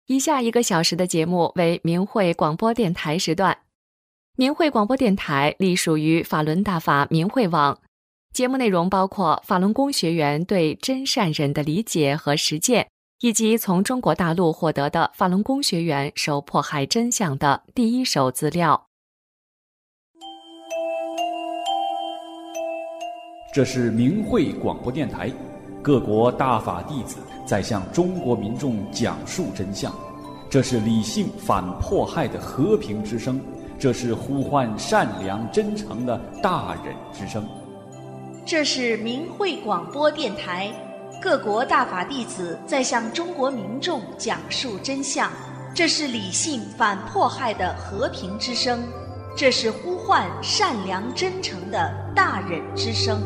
以下1个小时的节目为明慧广播电台时段。明慧广播电台隶属于法轮大法明慧网，节目内容包括法轮功学员对真善忍的理解和实践，以及从中国大陆获得的法轮功学员受迫害真相的第一手资料。 这是明慧广播电台，各国大法弟子在向中国民众讲述真相，这是理性反迫害的和平之声，这是呼唤善良真诚的大忍之声。 这是明慧广播电台，各国大法弟子在向中国民众讲述真相，这是理性反迫害的和平之声，这是呼唤善良真诚的大忍之声。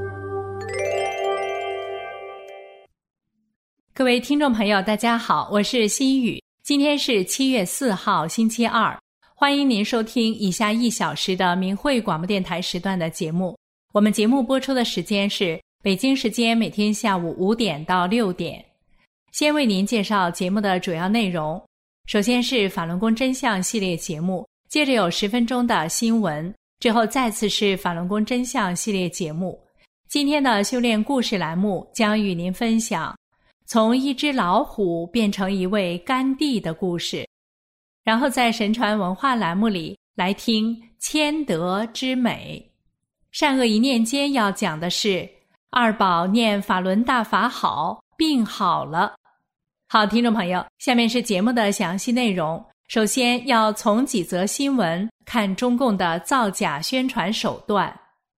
各位听众朋友大家好，我是心雨，今天是7月4号星期二，欢迎您收听以下1小时的明慧广播电台时段的节目。我们节目播出的时间是北京时间每天下午5点到6点。先为您介绍节目的主要内容，首先是法轮功真相系列节目，接着有10分钟的新闻，之后再次是法轮功真相系列节目。今天的修炼故事栏目将与您分享从一只老虎变成一位甘地的故事，然后在神传文化栏目里来听谦德之美。善恶一念间要讲的是二宝念法轮大法好，病好了。好，听众朋友，下面是节目的详细内容。首先要从几则新闻看中共的造假宣传手段。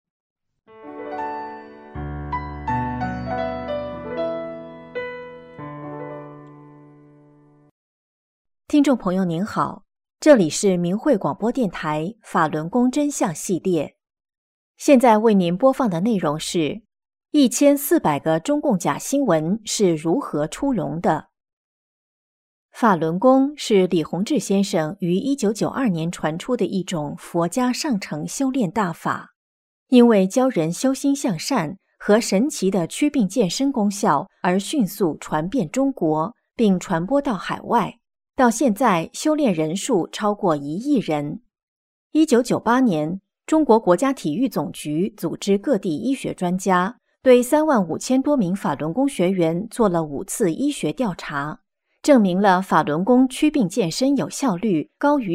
听众朋友您好，这里是明慧广播电台法轮功真相系列。现在为您播放的内容是1400个中共假新闻是如何出笼的。法轮功是李洪志先生于1992年传出的一种佛家上乘修炼大法，因为教人修心向善和神奇的祛病健身功效而迅速传遍中国，并传播到海外。到现在修炼人数超过1亿人。1998年，中国国家体育总局组织各地医学专家，对35000多名法轮功学员做了5次医学调查，证明了法轮功祛病健身有效率高于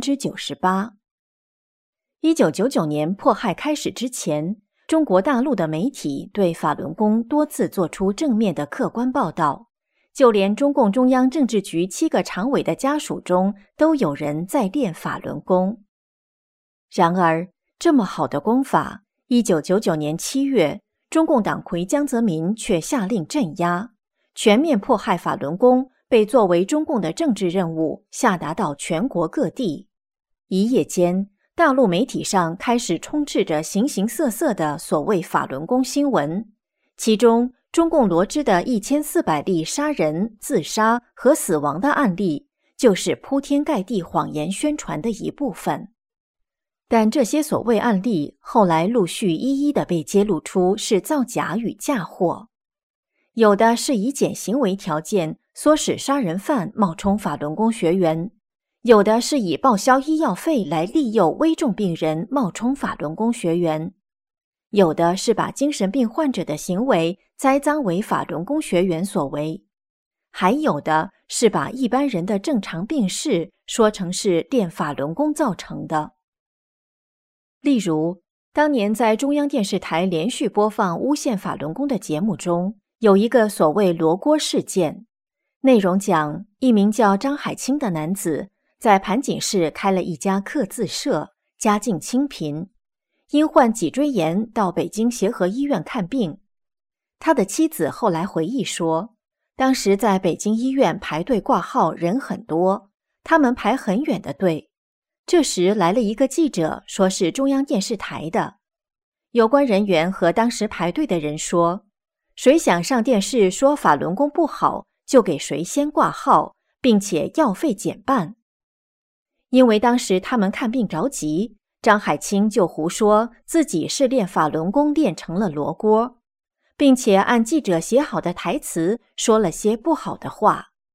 98%。1999年迫害开始之前，中国大陆的媒体对法轮功多次做出正面的客观报道，就连中共中央政治局7个常委的家属中都有人在练法轮功。然而，这么好的功法，1999年7月，中共党魁江泽民却下令镇压，全面迫害法轮功被作为中共的政治任务下达到全国各地。一夜间，大陆媒体上开始充斥着形形色色的所谓法轮功新闻，其中中共罗织的1400例杀人、自杀和死亡的案例，就是铺天盖地谎言宣传的一部分。但这些所谓案例后来陆续一一的被揭露出是造假与嫁祸，有的是以减刑为条件唆使杀人犯冒充法轮功学员，有的是以报销医药费来利诱危重病人冒充法轮功学员，有的是把精神病患者的行为栽赃为法轮功学员所为，还有的是把一般人的正常病逝说成是练法轮功造成的。例如，当年在中央电视台连续播放诬陷法轮功的节目中，有一个所谓罗锅事件，内容讲一名叫张海清的男子在盘锦市开了一家刻字社，家境清贫，因患脊椎炎到北京协和医院看病。他的妻子后来回忆说，当时在北京医院排队挂号人很多，他们排很远的队。这时来了一个记者，说是中央电视台的。有关人员和当时排队的人说，谁想上电视说法轮功不好，就给谁先挂号，并且药费减半。因为当时他们看病着急，张海清就胡说自己是练法轮功练成了罗锅，并且按记者写好的台词说了些不好的话。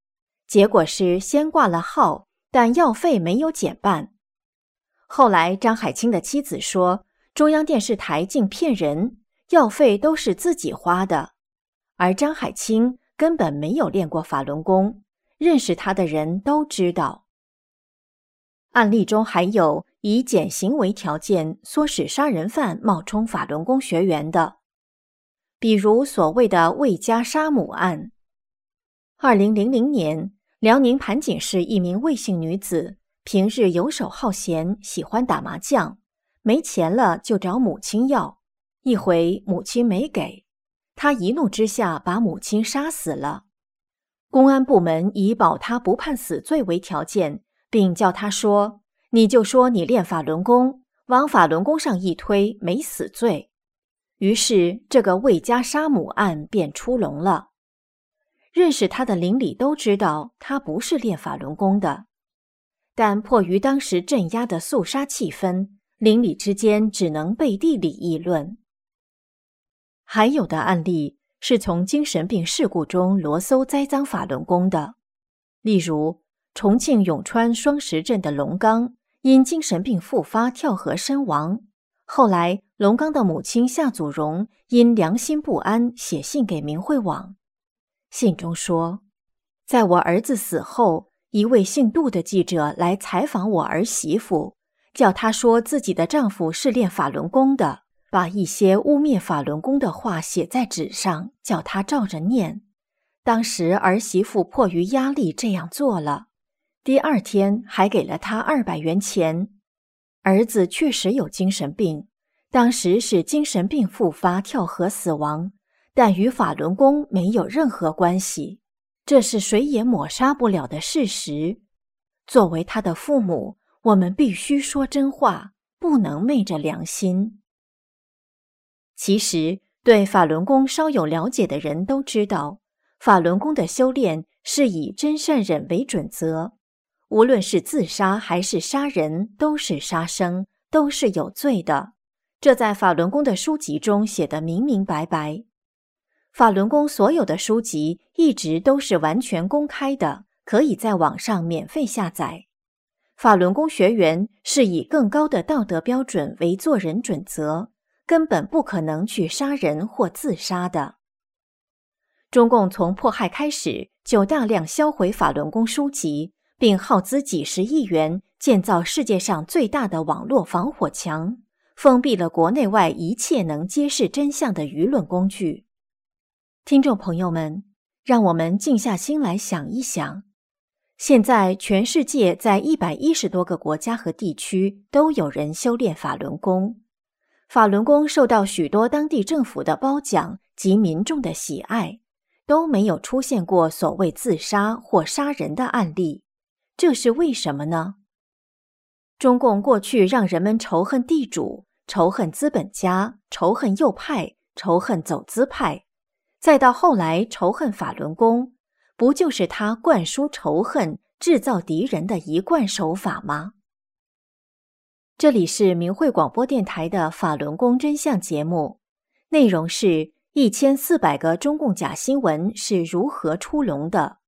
结果是先挂了号，但药费没有减半。后来张海清的妻子说，中央电视台竟骗人，药费都是自己花的，而张海清根本没有练过法轮功，认识他的人都知道。案例中还有以减刑为条件唆使杀人犯冒充法轮功学员的，比如所谓的魏家杀母案。2000年，辽宁盘锦市一名魏姓女子平日游手好闲，喜欢打麻将，没钱了就找母亲要，一回母亲没给，她一怒之下把母亲杀死了。公安部门以保她不判死罪为条件，并叫她说，你就说你练法轮功，往法轮功上一推，没死罪。于是这个魏家杀母案便出笼了。认识他的邻里都知道他不是练法轮功的，但迫于当时镇压的肃杀气氛，邻里之间只能背地里议论。还有的案例是从精神病事故中罗搜栽赃法轮功的，例如重庆永川双石镇的龙刚因精神病复发跳河身亡，后来龙刚的母亲夏祖荣因良心不安写信给明慧网，信中说，在我儿子死后，一位姓杜的记者来采访我儿媳妇，叫她说自己的丈夫是练法轮功的，把一些污蔑法轮功的话写在纸上，叫她照着念。当时儿媳妇迫于压力这样做了，第二天还给了她200元钱。儿子确实有精神病，当时是精神病复发跳河死亡，但与法轮功没有任何关系，这是谁也抹杀不了的事实。作为他的父母，我们必须说真话，不能昧着良心。其实，对法轮功稍有了解的人都知道，法轮功的修炼是以真善忍为准则，无论是自杀还是杀人，都是杀生，都是有罪的。这在法轮功的书籍中写得明明白白。法轮功所有的书籍一直都是完全公开的，可以在网上免费下载。法轮功学员是以更高的道德标准为做人准则，根本不可能去杀人或自杀的。中共从迫害开始就大量销毁法轮功书籍，并耗资几十亿元建造世界上最大的网络防火墙，封闭了国内外一切能揭示真相的舆论工具。听众朋友们，让我们静下心来想一想，现在全世界在110多个国家和地区都有人修炼法轮功，法轮功受到许多当地政府的褒奖及民众的喜爱，都没有出现过所谓自杀或杀人的案例，这是为什么呢？中共过去让人们仇恨地主，仇恨资本家，仇恨右派，仇恨走资派，再到后来仇恨法轮功，不就是他灌输仇恨、制造敌人的一贯手法吗？这里是明慧广播电台的法轮功真相节目，内容是1400个中共假新闻是如何出笼的。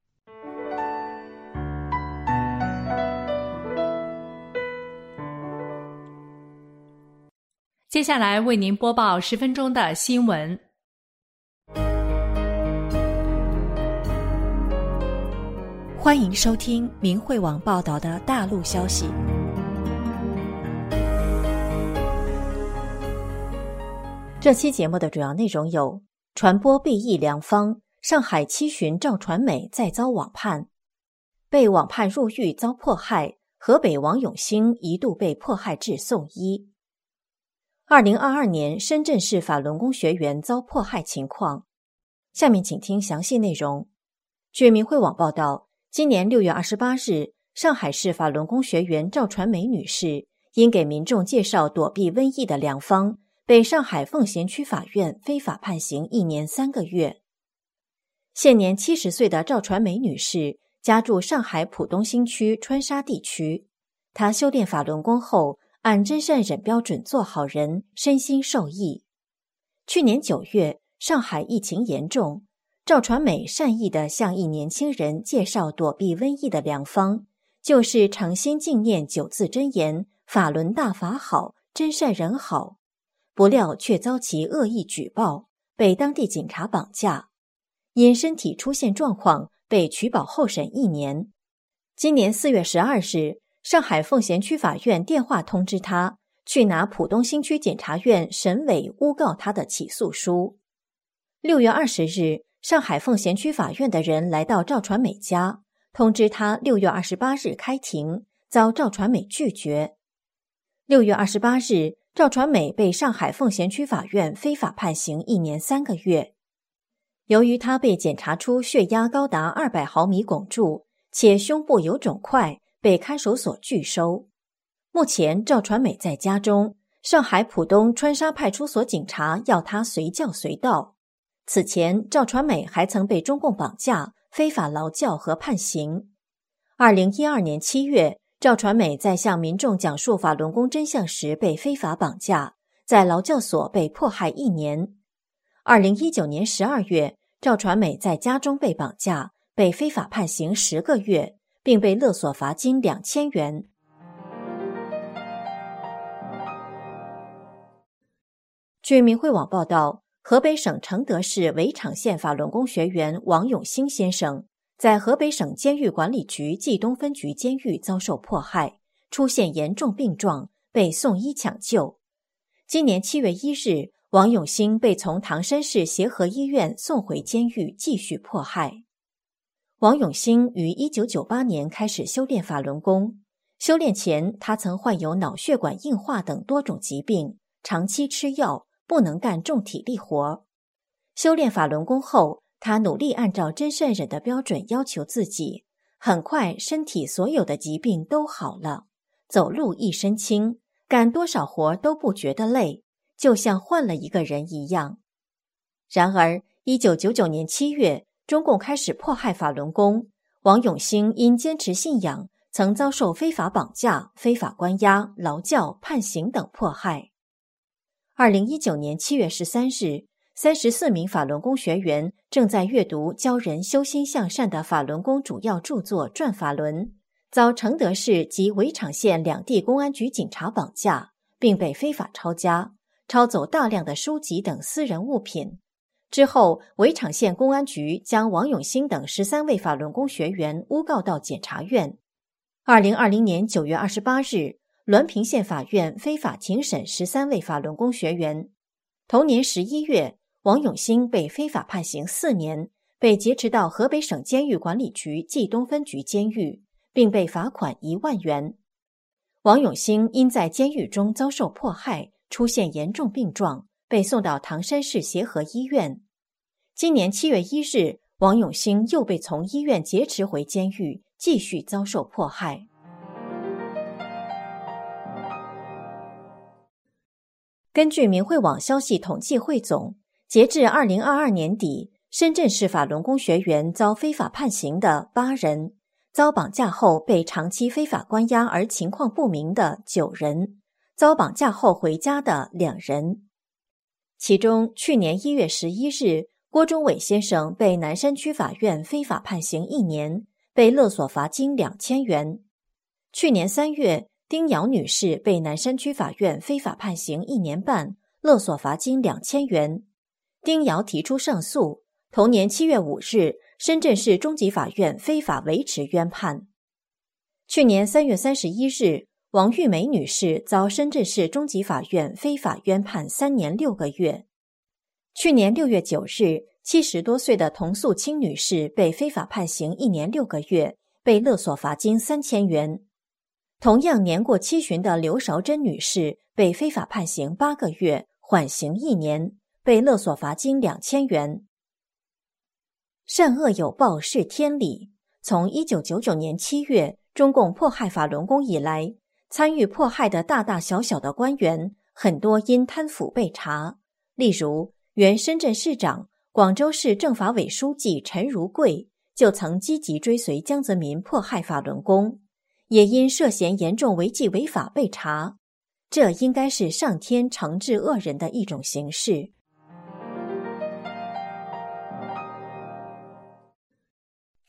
接下来为您播报10分钟的新闻。 欢迎收听明慧网报道的大陆消息。这期节目的主要内容有：传播避疫良方，上海7旬赵传美再遭网判；被网判入狱遭迫害，河北王永兴一度被迫害致送医。2022年深圳市法轮功学员遭迫害情况，下面请听详细内容。据明慧网报道，今年6月28日，上海市法轮功学员赵传美女士因给民众介绍躲避瘟疫的良方，被上海奉贤区法院非法判刑1年3个月。现年70岁的赵传美女士家住上海浦东新区川沙地区，她修炼法轮功后，按真善忍标准做好人，身心受益。去年9月，上海疫情严重， 赵传美善意地向一年轻人介绍躲避瘟疫的良方，就是诚心敬念9字真言：法轮大法好，真善人好。不料却遭其恶意举报，被当地警察绑架，因身体出现状况被取保候审1年。今年4月12日，上海奉贤区法院电话通知他去拿浦东新区检察院审委诬告他的起诉书。6月20日，上海奉贤区法院的人来到赵传美家，通知他6月28日开庭，遭赵传美拒绝。6月28日，赵传美被上海奉贤区法院非法判刑1年3个月。由于他被检查出血压高达200毫米汞柱，且胸部有肿块，被看守所拒收。目前赵传美在家中，上海浦东川沙派出所警察要他随叫随到。此前赵传美还曾被中共绑架、非法劳教和判刑。2012年7月，赵传美在向民众讲述法轮功真相时被非法绑架，在劳教所被迫害1年。2019年12月，赵传美在家中被绑架，被非法判刑10个月，并被勒索罚金2000元。据明慧网报道，河北省承德市围场县法轮功学员王永兴先生在河北省监狱管理局冀东分局监狱遭受迫害，出现严重病状，被送医抢救。今年7月1日，王永兴被从唐山市协和医院送回监狱继续迫害。王永兴于1998年开始修炼法轮功，修炼前他曾患有脑血管硬化等多种疾病，长期吃药，不能干重体力活。修炼法轮功后，他努力按照真善忍的标准要求自己，很快身体所有的疾病都好了，走路一身轻，干多少活都不觉得累，就像换了一个人一样。然而1999年7月，中共开始迫害法轮功，王永兴因坚持信仰，曾遭受非法绑架、非法关押、劳教、判刑等迫害。2019年7月13日，34名法轮功学员正在阅读教人修心向善的法轮功主要著作《转法轮》，遭承德市及围场县2地公安局警察绑架，并被非法抄家，抄走大量的书籍等私人物品。之后，围场县公安局将王永兴等13位法轮功学员诬告到检察院。2020年9月28日，滦平县法院非法庭审13位法轮功学员。同年11月，王永兴被非法判刑4年，被劫持到河北省监狱管理局冀东分局监狱，并被罚款1万元。王永兴因在监狱中遭受迫害，出现严重病状，被送到唐山市协和医院。今年7月1日，王永兴又被从医院劫持回监狱，继续遭受迫害。根据明慧网消息统计汇总，截至2022年底，深圳市法轮功学员遭非法判刑的8人，遭绑架后被长期非法关押而情况不明的9人，遭绑架后回家的2人。其中，去年1月11日，郭忠伟先生被南山区法院非法判刑1年，被勒索罚金2000元。去年3月，丁瑶女士被南山区法院非法判刑1年半，勒索罚金2000元。丁瑶提出上诉。同年7月5日，深圳市中级法院非法维持冤判。去年3月31日，王玉梅女士遭深圳市中级法院非法冤判3年6个月。去年6月9日，70多岁的童素清女士被非法判刑1年6个月，被勒索罚金3000元。同样年过7旬的刘韶珍女士被非法判刑8个月，缓刑1年，被勒索罚金2000元。善恶有报是天理。从1999年7月中共迫害法轮功以来，参与迫害的大大小小的官员，很多因贪腐被查。例如，原深圳市长、广州市政法委书记陈如贵就曾积极追随江泽民迫害法轮功，也因涉嫌严重违纪违法被查。这应该是上天惩治恶人的一种形式。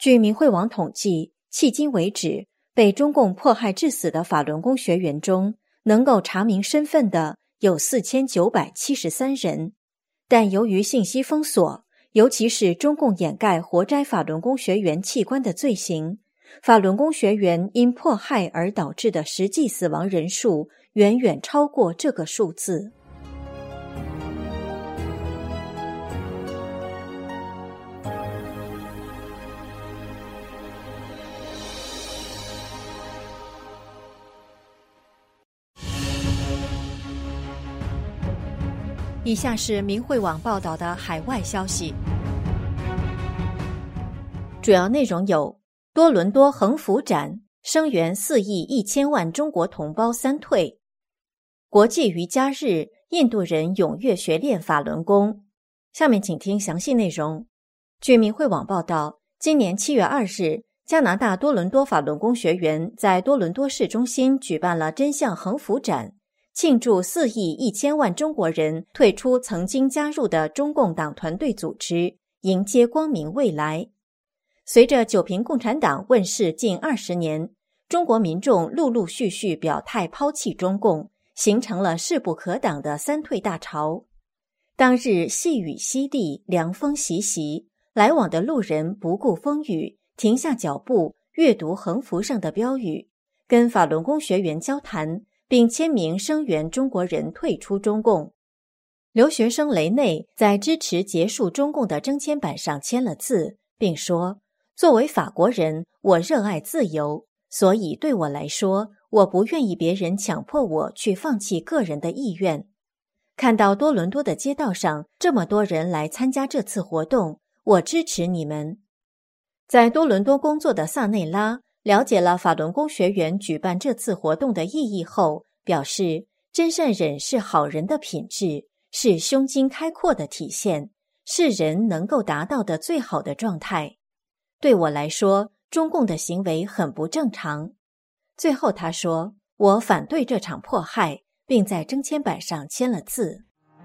据明慧网统计，迄今为止，被中共迫害致死的法轮功学员中，能够查明身份的有4973人，但由于信息封锁，尤其是中共掩盖活摘法轮功学员器官的罪行，法轮功学员因迫害而导致的实际死亡人数远远超过这个数字。以下是明慧网报道的海外消息，主要内容有：多伦多横幅展，声援4亿1000万中国同胞三退；国际瑜伽日，印度人踊跃学练法轮功。下面请听详细内容。据明慧网报道，今年7月2日，加拿大多伦多法轮功学员在多伦多市中心举办了真相横幅展，庆祝4亿1000万中国人退出曾经加入的中共党团队组织，迎接光明未来。随着九平共产党问世近20年，中国民众陆陆续续表态抛弃中共，形成了势不可挡的三退大潮。当日细雨淅沥，凉风习习，来往的路人不顾风雨，停下脚步，阅读横幅上的标语，跟法轮功学员交谈，并签名声援中国人退出中共。留学生雷内在支持结束中共的征签板上签了字，并说：作为法国人，我热爱自由，所以对我来说，我不愿意别人强迫我去放弃个人的意愿。看到多伦多的街道上这么多人来参加这次活动，我支持你们。在多伦多工作的萨内拉了解了法轮功学员举办这次活动的意义后，表示真善忍是好人的品质，是胸襟开阔的体现，是人能够达到的最好的状态。对我来说，中共的行为很不正常。最后他说，我反对这场迫害，并在征签板上签了字。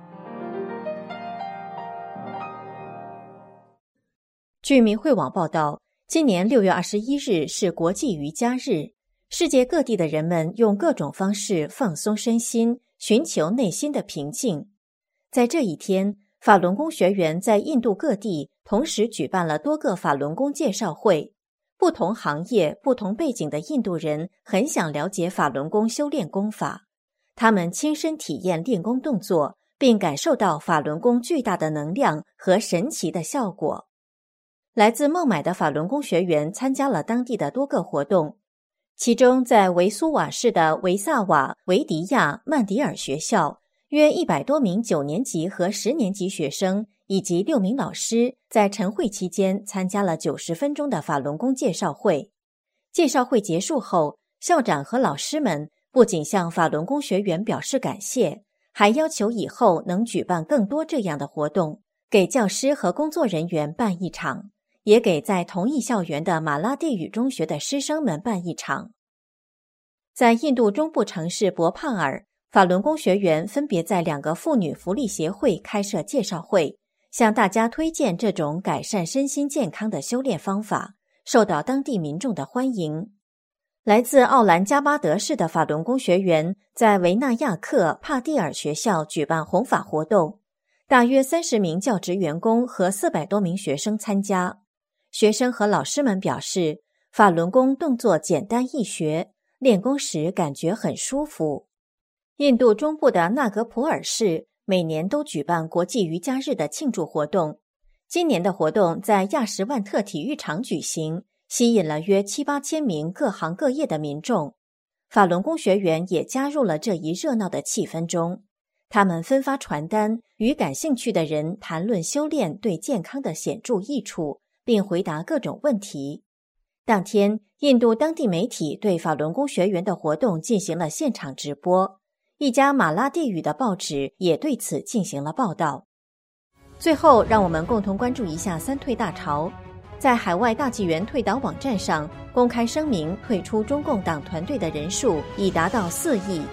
据明慧网报道，今年6月21日是国际瑜伽日，世界各地的人们用各种方式放松身心，寻求内心的平静。在这一天，法轮功学员在印度各地同时举办了多个法轮功介绍会，不同行业、不同背景的印度人很想了解法轮功修炼功法，他们亲身体验练功动作，并感受到法轮功巨大的能量和神奇的效果。来自孟买的法轮功学员参加了当地的多个活动，其中在维苏瓦市的维萨瓦维迪亚曼迪尔学校，约100多名9年级和10年级学生以及6名老师在晨会期间参加了90分钟的法轮功介绍会。介绍会结束后，校长和老师们不仅向法轮功学员表示感谢，还要求以后能举办更多这样的活动，给教师和工作人员办一场，也给在同一校园的马拉地语中学的师生们办一场。在印度中部城市博帕尔，法轮功学员分别在2个妇女福利协会开设介绍会，向大家推荐这种改善身心健康的修炼方法，受到当地民众的欢迎。来自奥兰加巴德市的法轮功学员在维纳亚克帕蒂尔学校举办弘法活动，大约30名教职员工和400多名学生参加。学生和老师们表示，法轮功动作简单易学，练功时感觉很舒服。印度中部的纳格普尔市每年都举办国际瑜伽日的庆祝活动，今年的活动在亚什万特体育场举行，吸引了约7-8千名各行各业的民众。法轮功学员也加入了这一热闹的气氛中，他们分发传单，与感兴趣的人谈论修炼对健康的显著益处，并回答各种问题。当天，印度当地媒体对法轮功学员的活动进行了现场直播，一家马拉地语的报纸也对此进行了报道。最后，让我们共同关注一下三退大潮。在海外大纪元退党网站上公开声明，退出中共党团队的人数已达到4亿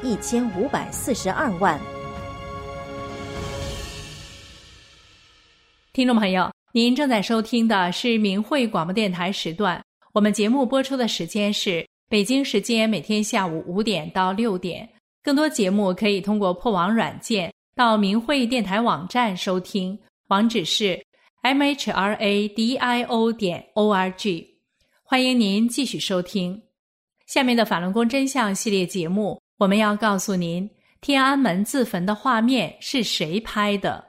1542万。 听众朋友， 您正在收听的是明慧广播电台时段，我们节目播出的时间是北京时间每天下午5点到6点。更多节目可以通过破网软件到明慧电台网站收听，网址是 mhradio.org。 欢迎您继续收听。下面的法轮功真相系列节目，我们要告诉您天安门自焚的画面是谁拍的。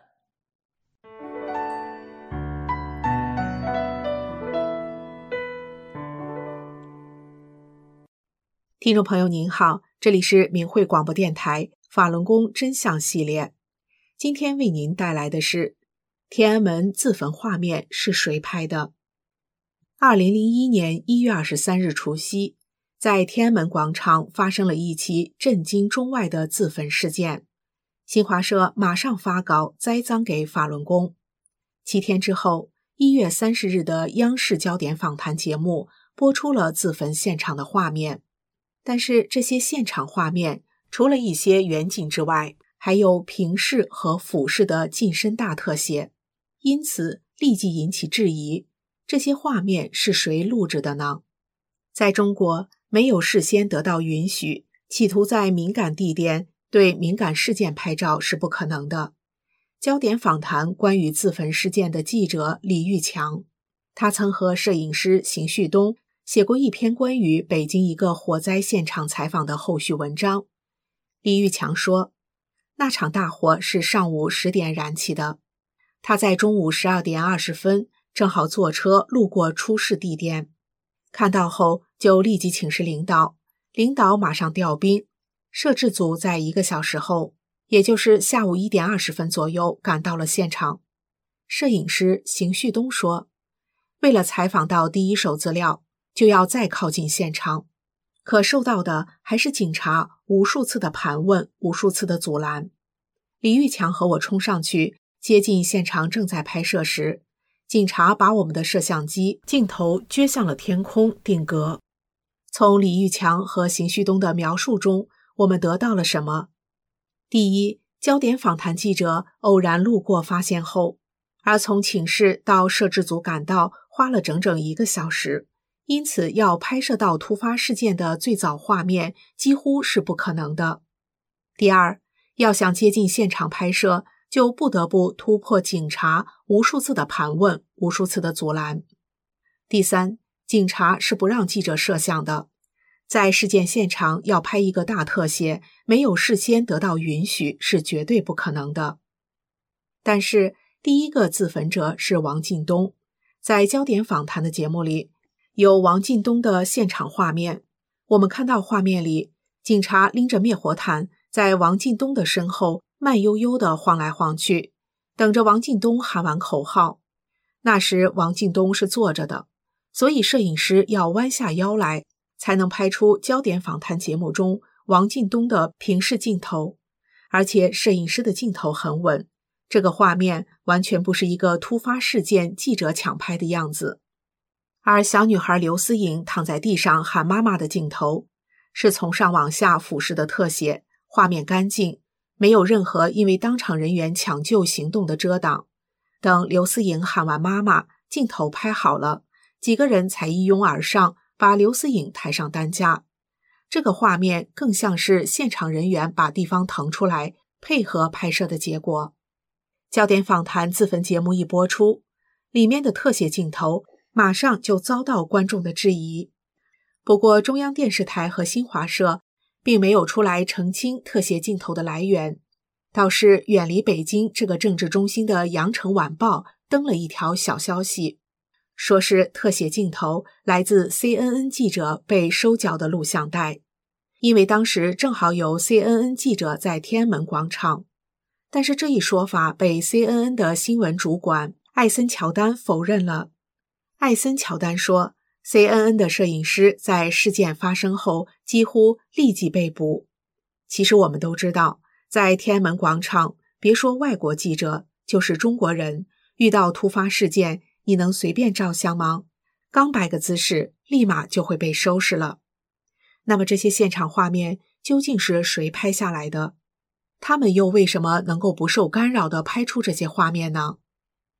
听众朋友您好，这里是明慧广播电台法轮功真相系列。今天为您带来的是天安门自焚画面是谁拍的。2001年1月23日除夕，在天安门广场发生了一起震惊中外的自焚事件。新华社马上发稿栽赃给法轮功。7天之后，1月30日的央视焦点访谈节目播出了自焚现场的画面。但是这些现场画面除了一些远景之外，还有平视和俯视的近身大特写，因此立即引起质疑，这些画面是谁录制的呢？在中国，没有事先得到允许，企图在敏感地点对敏感事件拍照是不可能的。焦点访谈关于自焚事件的记者李玉强，他曾和摄影师邢旭东写过一篇关于北京一个火灾现场采访的后续文章。李玉强说，那场大火是上午10点燃起的，他在中午12点20分正好坐车路过出事地点，看到后就立即请示领导，领导马上调兵，摄制组在1个小时后，也就是下午1点20分左右赶到了现场。摄影师邢旭东说，为了采访到第一手资料，就要再靠近现场，可受到的还是警察无数次的盘问，无数次的阻拦。李玉强和我冲上去接近现场正在拍摄时，警察把我们的摄像机镜头撅向了天空定格。从李玉强和邢旭东的描述中，我们得到了什么？第一，焦点访谈记者偶然路过发现后，而从请示到摄制组赶到花了整整1个小时，因此要拍摄到突发事件的最早画面几乎是不可能的。第二，要想接近现场拍摄，就不得不突破警察无数次的盘问，无数次的阻拦。第三，警察是不让记者摄像的，在事件现场要拍一个大特写，没有事先得到允许是绝对不可能的。但是第一个自焚者是王进东，在焦点访谈的节目里有王进东的现场画面，我们看到画面里，警察拎着灭火毯在王进东的身后慢悠悠地晃来晃去，等着王进东喊完口号。那时王进东是坐着的，所以摄影师要弯下腰来，才能拍出焦点访谈节目中王进东的平视镜头。而且摄影师的镜头很稳，这个画面完全不是一个突发事件记者抢拍的样子。而小女孩刘思颖躺在地上喊妈妈的镜头，是从上往下俯视的特写，画面干净，没有任何因为当场人员抢救行动的遮挡。等刘思颖喊完妈妈，镜头拍好了，几个人才一拥而上，把刘思颖抬上担架。这个画面更像是现场人员把地方腾出来，配合拍摄的结果。焦点访谈自焚节目一播出，里面的特写镜头马上就遭到观众的质疑。不过中央电视台和新华社并没有出来澄清特写镜头的来源，倒是远离北京这个政治中心的羊城晚报登了一条小消息，说是特写镜头来自 CNN 记者被收缴的录像带，因为当时正好有 CNN 记者在天安门广场。但是这一说法被 CNN 的新闻主管艾森乔丹否认了。艾森乔丹说， CNN 的摄影师在事件发生后几乎立即被捕。其实我们都知道，在天安门广场，别说外国记者，就是中国人，遇到突发事件，你能随便照相吗？刚摆个姿势，立马就会被收拾了。那么这些现场画面究竟是谁拍下来的？他们又为什么能够不受干扰地拍出这些画面呢？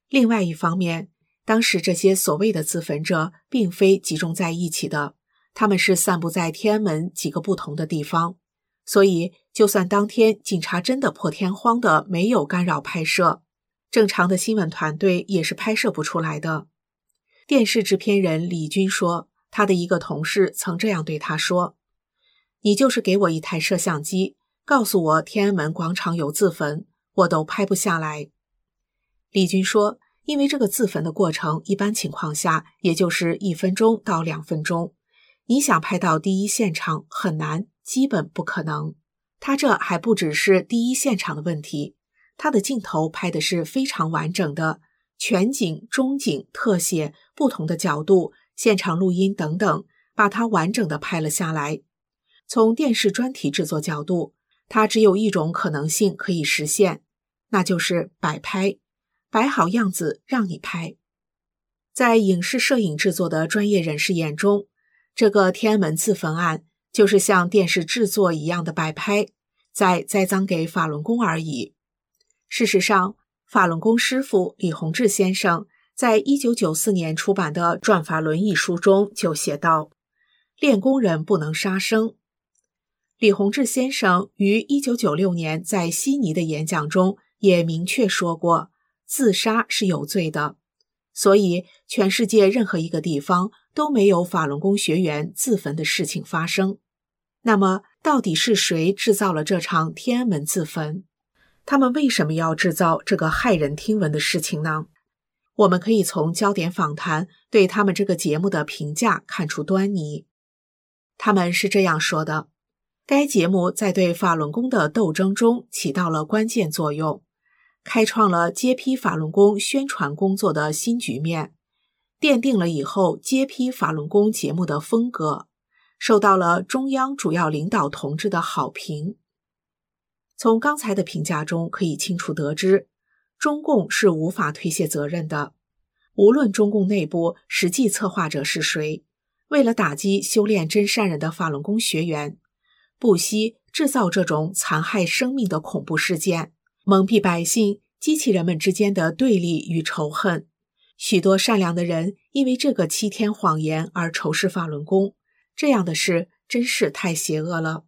另外一方面，当时这些所谓的自焚者并非集中在一起的，他们是散布在天安门几个不同的地方，所以就算当天警察真的破天荒的没有干扰拍摄，正常的新闻团队也是拍摄不出来的。电视制片人李军说，他的一个同事曾这样对他说：你就是给我一台摄像机，告诉我天安门广场有自焚，我都拍不下来。李军说，因为这个自焚的过程一般情况下也就是1分钟到2分钟，你想拍到第一现场很难，基本不可能。他这还不只是第一现场的问题，他的镜头拍的是非常完整的，全景、中景、特写、不同的角度、现场录音等等，把它完整的拍了下来。从电视专题制作角度，它只有一种可能性可以实现，那就是摆拍，摆好样子让你拍。在影视摄影制作的专业人士眼中，这个天安门自焚案就是像电视制作一样的摆拍，在栽赃给法轮功而已。事实上，法轮功师父李洪志先生在1994年出版的《转法轮》一书中就写道：练功人不能杀生。李洪志先生于1996年在悉尼的演讲中也明确说过，自杀是有罪的，所以全世界任何一个地方都没有法轮功学员自焚的事情发生。那么，到底是谁制造了这场天安门自焚？他们为什么要制造这个骇人听闻的事情呢？我们可以从焦点访谈对他们这个节目的评价看出端倪。他们是这样说的：该节目在对法轮功的斗争中起到了关键作用，开创了揭批法轮功宣传工作的新局面，奠定了以后揭批法轮功节目的风格，受到了中央主要领导同志的好评。从刚才的评价中可以清楚得知，中共是无法推卸责任的。无论中共内部实际策划者是谁，为了打击修炼真善人的法轮功学员，不惜制造这种残害生命的恐怖事件，蒙蔽百姓，激起人们之间的对立与仇恨。许多善良的人因为这个欺天谎言而仇视法轮功，这样的事真是太邪恶了。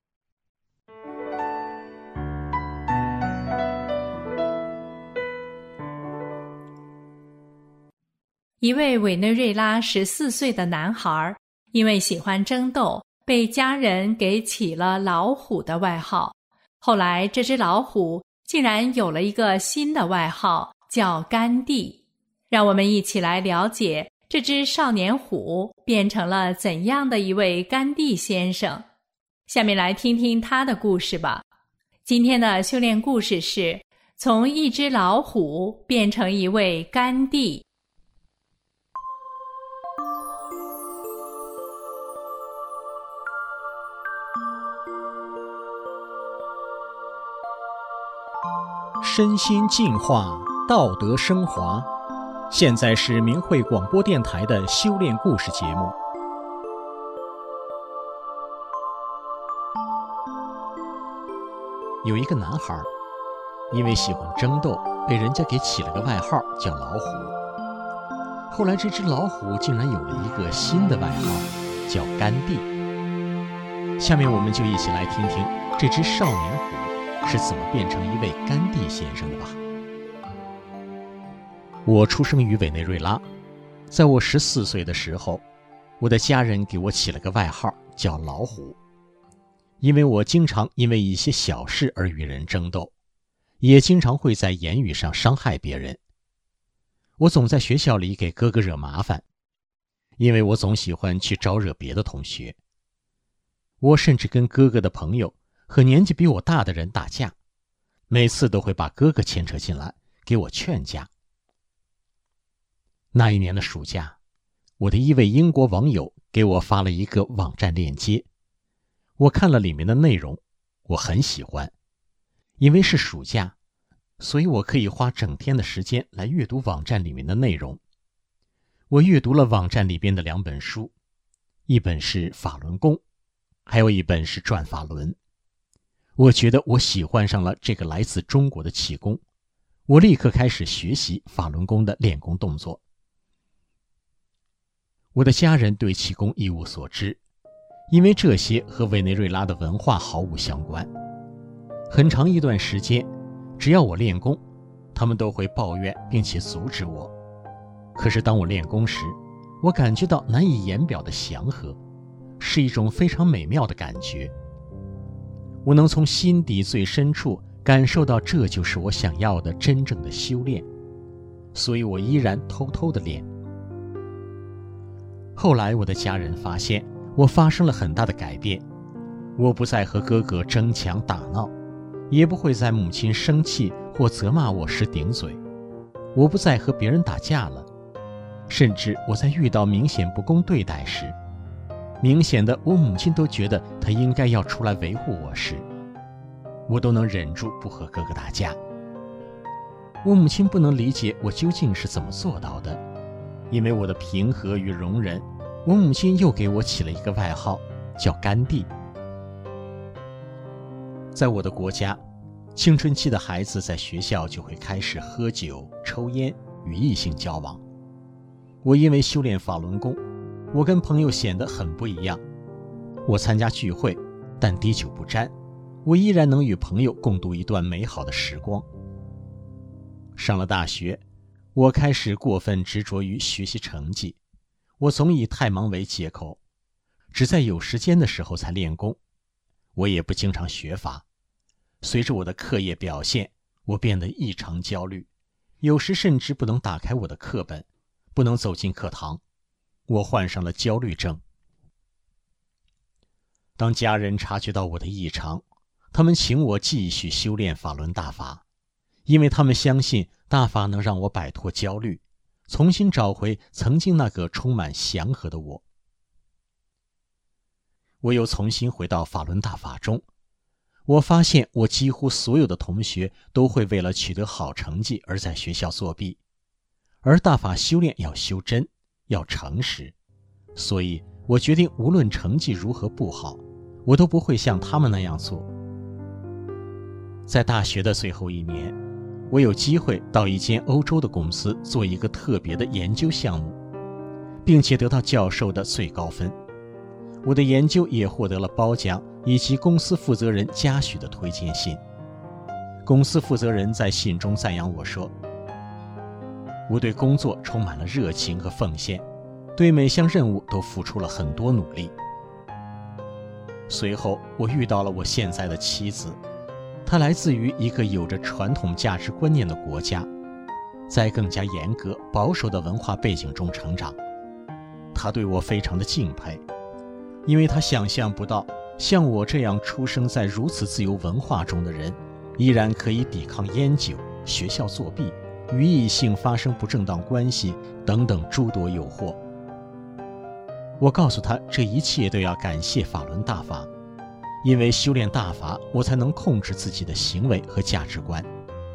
一位委内瑞拉14岁的男孩，因为喜欢争斗，被家人给起了老虎的外号。后来这只老虎竟然有了一个新的外号，叫甘地。让我们一起来了解这只少年虎变成了怎样的一位甘地先生。下面来听听他的故事吧。今天的修炼故事是从一只老虎变成一位甘地。 身心净化，道德升华。现在是明慧广播电台的修炼故事节目。有一个男孩，因为喜欢争斗，被人家给起了个外号叫老虎。后来这只老虎竟然有了一个新的外号，叫甘地。下面我们就一起来听听这只少年虎是怎么变成一位甘地先生的吧。我出生于委内瑞拉，在我14岁的时候，我的家人给我起了个外号叫老虎，因为我经常因为一些小事而与人争斗，也经常会在言语上伤害别人。我总在学校里给哥哥惹麻烦，因为我总喜欢去招惹别的同学。我甚至跟哥哥的朋友和年纪比我大的人打架，每次都会把哥哥牵扯进来，给我劝架。那一年的暑假，我的一位英国网友给我发了一个网站链接，我看了里面的内容，我很喜欢。因为是暑假，所以我可以花整天的时间来阅读网站里面的内容。我阅读了网站里边的2本书，一本是《法轮功》，还有一本是《转法轮》。我觉得我喜欢上了这个来自中国的气功， 我立刻开始学习法轮功的练功动作。我的家人对气功一无所知，因为这些和委内瑞拉的文化毫无相关。很长一段时间，只要我练功，他们都会抱怨并且阻止我。可是当我练功时，我感觉到难以言表的祥和，是一种非常美妙的感觉。我能从心底最深处感受到这就是我想要的真正的修炼，所以我依然偷偷地练。后来我的家人发现我发生了很大的改变，我不再和哥哥争抢打闹，也不会在母亲生气或责骂我时顶嘴，我不再和别人打架了，甚至我在遇到明显不公对待时，明显的我母亲都觉得她应该要出来维护我时，我都能忍住不和哥哥打架。我母亲不能理解我究竟是怎么做到的，因为我的平和与容忍，我母亲又给我起了一个外号，叫甘地。在我的国家，青春期的孩子在学校就会开始喝酒、抽烟，与异性交往。我因为修炼法轮功，我跟朋友显得很不一样。我参加聚会，但滴酒不沾，我依然能与朋友共度一段美好的时光。上了大学，我开始过分执着于学习成绩，我总以太忙为借口，只在有时间的时候才练功。我也不经常学法，随着我的课业表现，我变得异常焦虑，有时甚至不能打开我的课本，不能走进课堂，我患上了焦虑症。当家人察觉到我的异常，他们请我继续修炼法轮大法，因为他们相信大法能让我摆脱焦虑，重新找回曾经那个充满祥和的我。我又重新回到法轮大法中，我发现我几乎所有的同学都会为了取得好成绩而在学校作弊，而大法修炼要修真，要诚实，所以我决定无论成绩如何不好，我都不会像他们那样做。在大学的最后一年，我有机会到一间欧洲的公司做一个特别的研究项目，并且得到教授的最高分。我的研究也获得了褒奖以及公司负责人嘉许的推荐信。公司负责人在信中赞扬我说，我对工作充满了热情和奉献，对每项任务都付出了很多努力。随后我遇到了我现在的妻子，她来自于一个有着传统价值观念的国家，在更加严格保守的文化背景中成长。她对我非常的敬佩，因为她想象不到像我这样出生在如此自由文化中的人，依然可以抵抗烟酒、学校作弊、与异性发生不正当关系等等诸多诱惑。我告诉他，这一切都要感谢法轮大法，因为修炼大法，我才能控制自己的行为和价值观。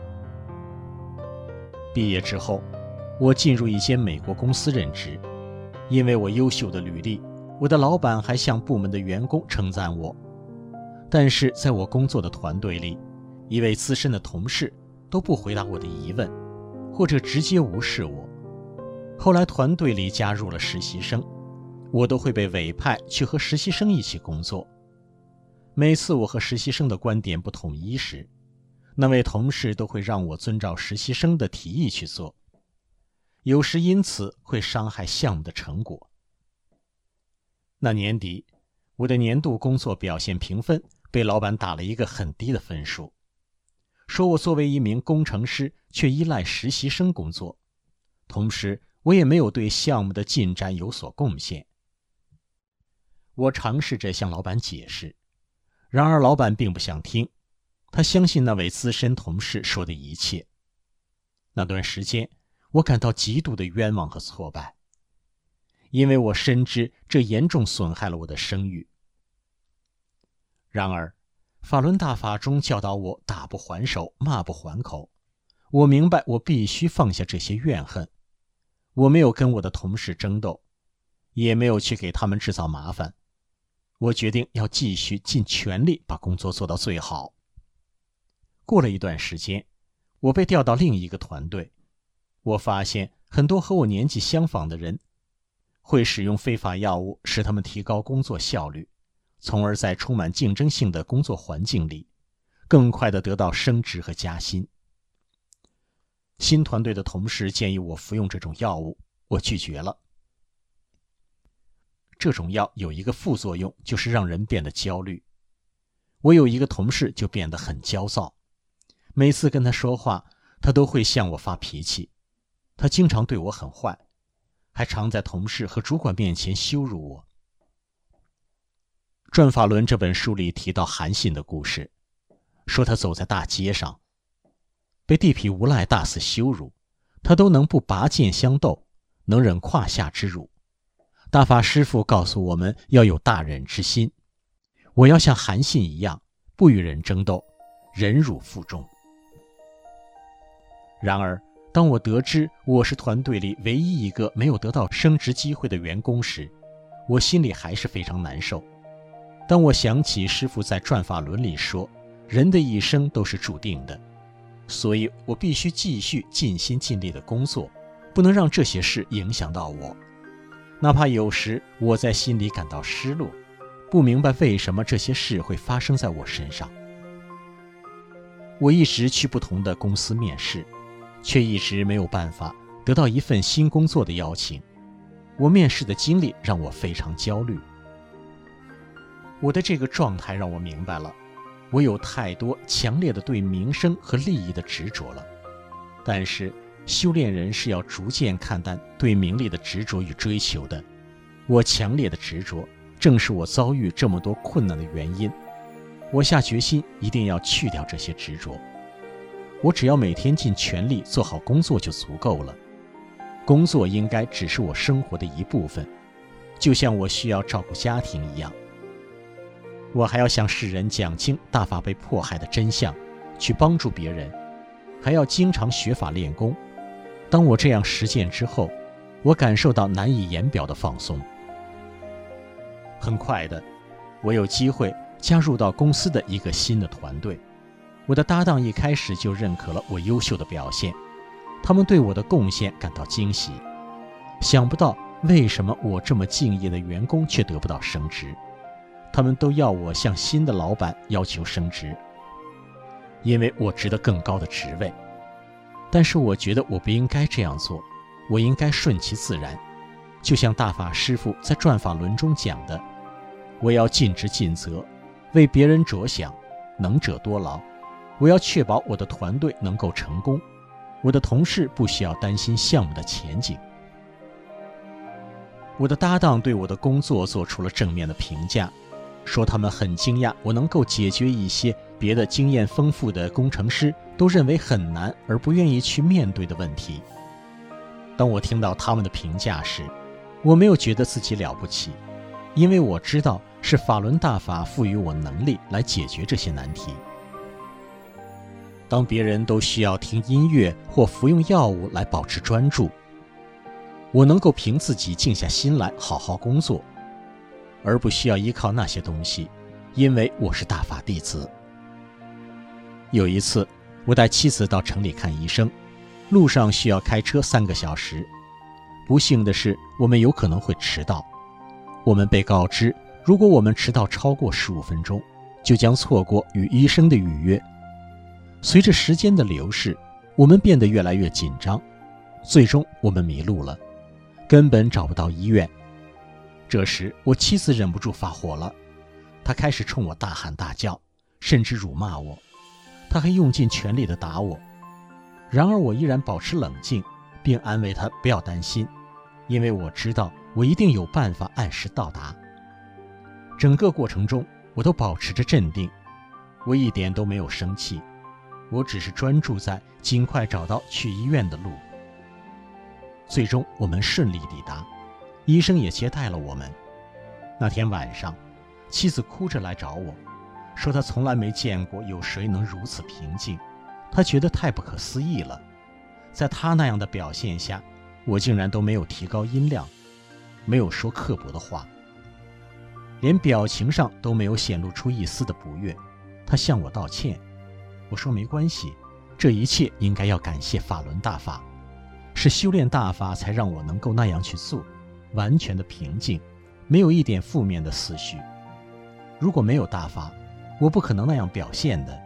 毕业之后，我进入一间美国公司任职，因为我优秀的履历，我的老板还向部门的员工称赞我。但是在我工作的团队里，一位资深的同事都不回答我的疑问，或者直接无视我。后来团队里加入了实习生，我都会被委派去和实习生一起工作。每次我和实习生的观点不统一时，那位同事都会让我遵照实习生的提议去做，有时因此会伤害项目的成果。那年底，我的年度工作表现评分被老板打了一个很低的分数，说我作为一名工程师却依赖实习生工作，同时我也没有对项目的进展有所贡献。我尝试着向老板解释，然而老板并不想听，他相信那位资深同事说的一切。那段时间，我感到极度的冤枉和挫败，因为我深知这严重损害了我的声誉。然而，法轮大法中教导我打不还手，骂不还口。我明白我必须放下这些怨恨。我没有跟我的同事争斗，也没有去给他们制造麻烦。我决定要继续尽全力把工作做到最好。过了一段时间， 我被调到另一个团队，我发现很多和我年纪相仿的人会使用非法药物，使他们提高工作效率，从而在充满竞争性的工作环境里更快地得到升职和加薪。新团队的同事建议我服用这种药物，我拒绝了。这种药有一个副作用，就是让人变得焦虑。我有一个同事就变得很焦躁，每次跟他说话，他都会向我发脾气。他经常对我很坏，还常在同事和主管面前羞辱我。《转法轮》这本书里提到韩信的故事，说他走在大街上，被地痞无赖大肆羞辱，他都能不拔剑相斗，能忍胯下之辱。大法师父告诉我们要有大忍之心，我要像韩信一样，不与人争斗，忍辱负重。然而，当我得知我是团队里唯一一个没有得到升职机会的员工时，我心里还是非常难受。当我想起师父在《转法轮》里说，人的一生都是注定的，所以我必须继续尽心尽力的工作，不能让这些事影响到我。哪怕有时我在心里感到失落，不明白为什么这些事会发生在我身上。我一直去不同的公司面试，却一直没有办法得到一份新工作的邀请。我面试的经历让我非常焦虑。我的这个状态让我明白了，我有太多强烈的对名声和利益的执着了。但是修炼人是要逐渐看淡对名利的执着与追求的。我强烈的执着正是我遭遇这么多困难的原因。我下决心一定要去掉这些执着。我只要每天尽全力做好工作就足够了。工作应该只是我生活的一部分，就像我需要照顾家庭一样。我还要向世人讲清大法被迫害的真相，去帮助别人，还要经常学法练功。当我这样实践之后，我感受到难以言表的放松。很快的，我有机会加入到公司的一个新的团队。我的搭档一开始就认可了我优秀的表现，他们对我的贡献感到惊喜。想不到为什么我这么敬业的员工却得不到升职，他们都要我向新的老板要求升职，因为我值得更高的职位。但是我觉得我不应该这样做，我应该顺其自然。就像大法师父在《转法轮》中讲的，我要尽职尽责，为别人着想，能者多劳。我要确保我的团队能够成功，我的同事不需要担心项目的前景。我的搭档对我的工作做出了正面的评价，说他们很惊讶我能够解决一些别的经验丰富的工程师都认为很难而不愿意去面对的问题。当我听到他们的评价时，我没有觉得自己了不起，因为我知道是法轮大法赋予我能力来解决这些难题。当别人都需要听音乐或服用药物来保持专注，我能够凭自己静下心来好好工作，而不需要依靠那些东西，因为我是大法弟子。有一次，我带妻子到城里看医生，路上需要开车3个小时。不幸的是，我们有可能会迟到。我们被告知，如果我们迟到超过15分钟，就将错过与医生的预约。随着时间的流逝，我们变得越来越紧张，最终我们迷路了，根本找不到医院。这时我妻子忍不住发火了，她开始冲我大喊大叫，甚至辱骂我，她还用尽全力地打我。然而我依然保持冷静，并安慰她不要担心，因为我知道我一定有办法按时到达。整个过程中我都保持着镇定，我一点都没有生气，我只是专注在尽快找到去医院的路。最终我们顺利抵达，医生也接待了我们。那天晚上，妻子哭着来找我，说她从来没见过有谁能如此平静，她觉得太不可思议了。在她那样的表现下，我竟然都没有提高音量，没有说刻薄的话，连表情上都没有显露出一丝的不悦。她向我道歉，我说没关系， 这一切应该要感谢法轮大法，是修炼大法才让我能够那样去做，完全的平静，没有一点负面的思绪。如果没有大法，我不可能那样表现的。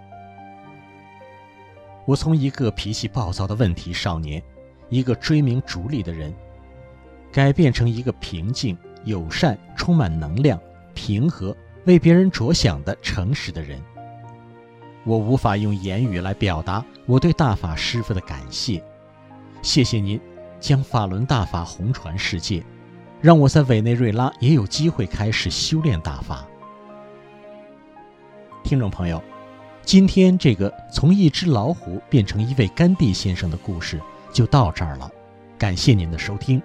我从一个脾气暴躁的问题少年，一个追名逐利的人，改变成一个平静、友善、充满能量、平和、为别人着想的诚实的人。我无法用言语来表达我对大法师父的感谢。谢谢您将法轮大法红传世界，让我在委内瑞拉也有机会开始修炼大法。听众朋友，今天这个从一只老虎变成一位甘地先生的故事就到这儿了，感谢您的收听。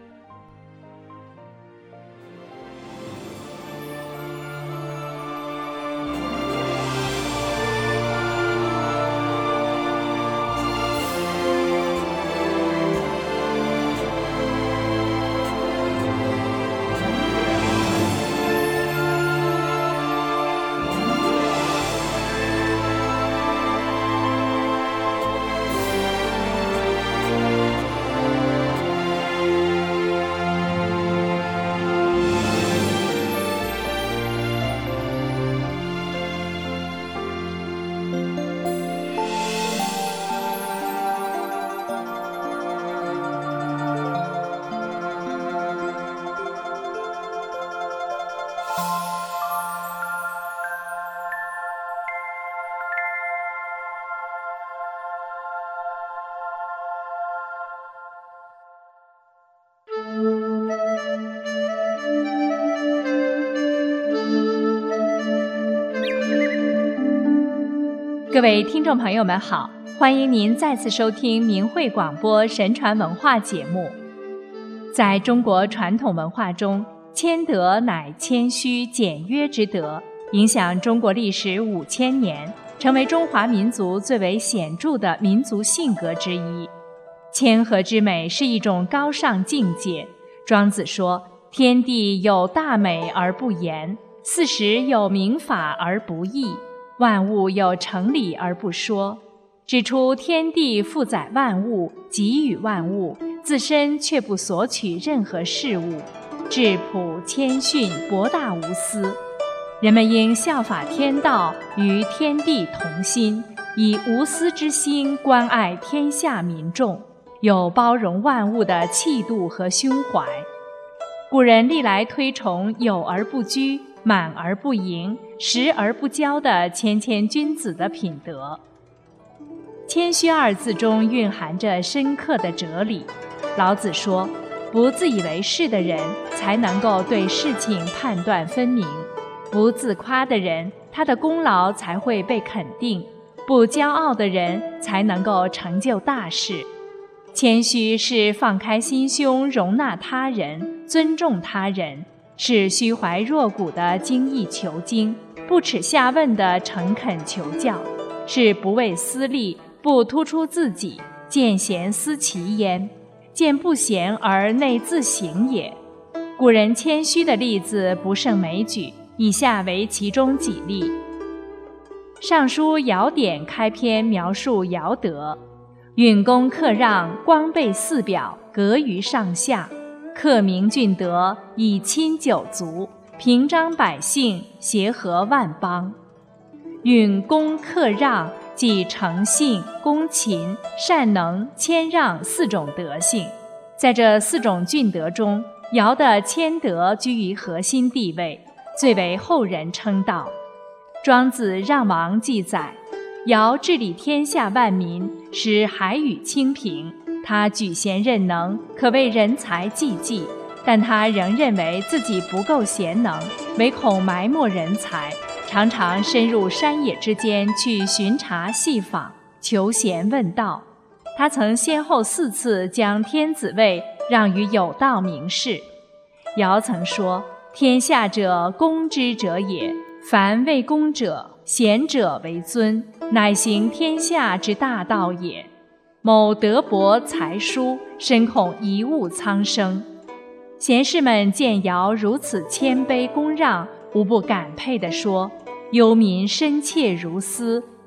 各位听众朋友们好，欢迎您再次收听明慧广播神传文化节目。在中国传统文化中，谦德乃谦虚简约之德，影响中国历史5000年，成为中华民族最为显著的民族性格之一。谦和之美是一种高尚境界。庄子说：天地有大美而不言，四时有明法而不议，万物有成理而不说，指出天地负载万物，给予万物，自身却不索取任何事物，质朴谦逊，博大无私。人们应效法天道，与天地同心，以无私之心关爱天下民众，有包容万物的气度和胸怀。古人历来推崇有而不居，满而不盈，实而不骄的谦君子的品德。谦虚二字中蕴含着深刻的哲理。老子说，不自以为是的人才能够对事情判断分明，不自夸的人，他的功劳才会被肯定，不骄傲的人才能够成就大事。谦虚是放开心胸容纳他人，尊重他人，是虚怀若谷的精益求精，不耻下问的诚恳求教，是不为私利，不突出自己，见贤思齐焉，见不贤而内自省也。古人谦虚的例子不胜枚举，以下为其中几例。尚书尧典开篇描述尧德：允公克让，光备四表，格于上下，克明俊德，以亲九族，平章百姓，协和万邦。允公克让即诚信、恭勤、善能、谦让4种德性。在这4种俊德中，尧的谦德居于核心地位，最为后人称道。庄子《让王》记载，尧治理天下万民，使海宇清平，他举贤任能，可谓人才济济，但他仍认为自己不够贤能，唯恐埋没人才，常常深入山野之间去巡查细访，求贤问道。他曾先后4次将天子位让于有道名士。尧曾说：天下者，公之者也，凡为公者，贤者为尊，乃行天下之大道也。某德博才疏，深恐贻误苍生。贤士们见尧如此谦卑恭让，无不感佩地说：忧民深切如斯，